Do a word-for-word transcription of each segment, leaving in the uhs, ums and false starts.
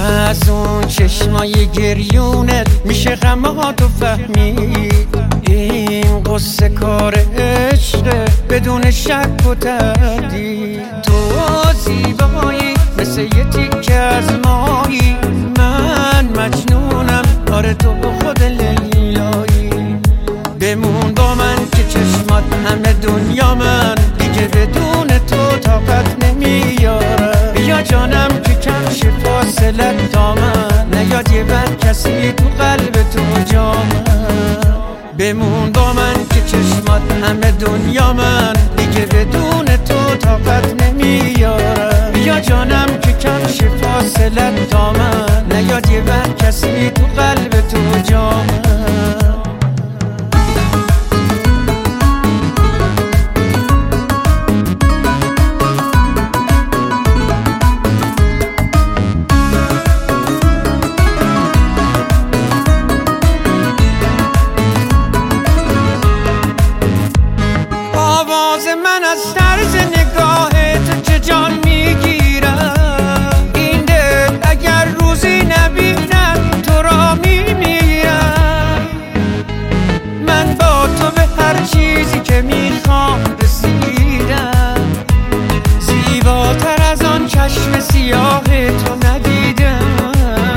از اون چشمای گریونت میشه غماتو فهمید. این قصه کار عشقه بدون شک و تردید. تو زیبایی مثل یه تیکه از مایی، من مجنونم آره تو خود لیلایی. بمون با من که چشمات همه دنیا من دیگه بدون تو طاقت نمیاره. بیا جانم که کم شه فاصلت تا من، نیاد یه بر کسی تو قلب تو جا من. بمون با من که چشمات همه دنیا من دیگه بدون تو طاقت نمیاره. بیا جانم که کم شه فاصلت تا من، نیاد یه بر کسی تو قلب تو جا من. من از طرز نگاه تو چه جان میگیرم. این دل اگر روزی نبینم تو را میمیرم. من با تو به هر چیزی که میخوام رسیدم. زیباتر از آن چشم سیاه تو ندیدم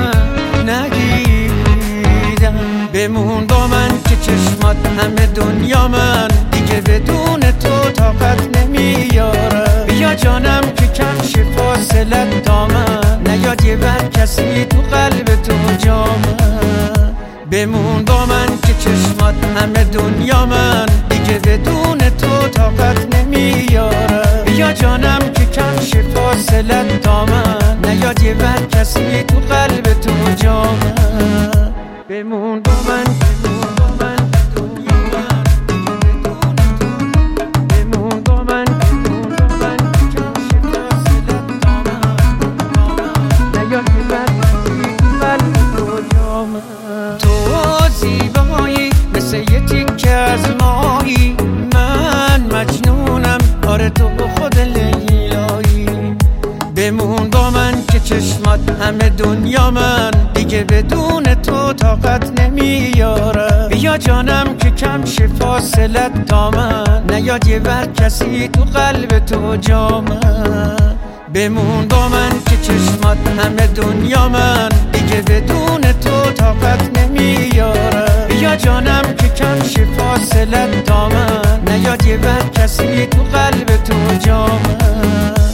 ندیدم. بمون با من که چشمات همه دنیا من دیگه بدون تو طاقت نمیاره. بیا جانم که کم شه فاصلت تا من، نیاد یه بر کسی تو قلب تو جا من. بمون با من که چشمات همه دنیا من دیگه بدون تو طاقت نمیاره. بیا جانم که کم شه فاصلت تا من، نیاد یه بر کسی تو قلب تو جا من. بمون با من بمون با من تو زیبایی مثل یه تیکه از مایی، من مجنونم آره تو خود لیلایی. بمون با من که چشمات همه دنیا من دیگه بدون تو طاقت نمیاره. بیا جانم که کم شه فاصلت تا من، نیاد یه بر کسی تو قلب تو جا من. بمون با من که چشمات همه دنیا من دیگه بدون تو طاقت نمیاره. بیا جانم که کم شه فاصلت تا من، نیاد یه بر کسی تو قلب تو جا من.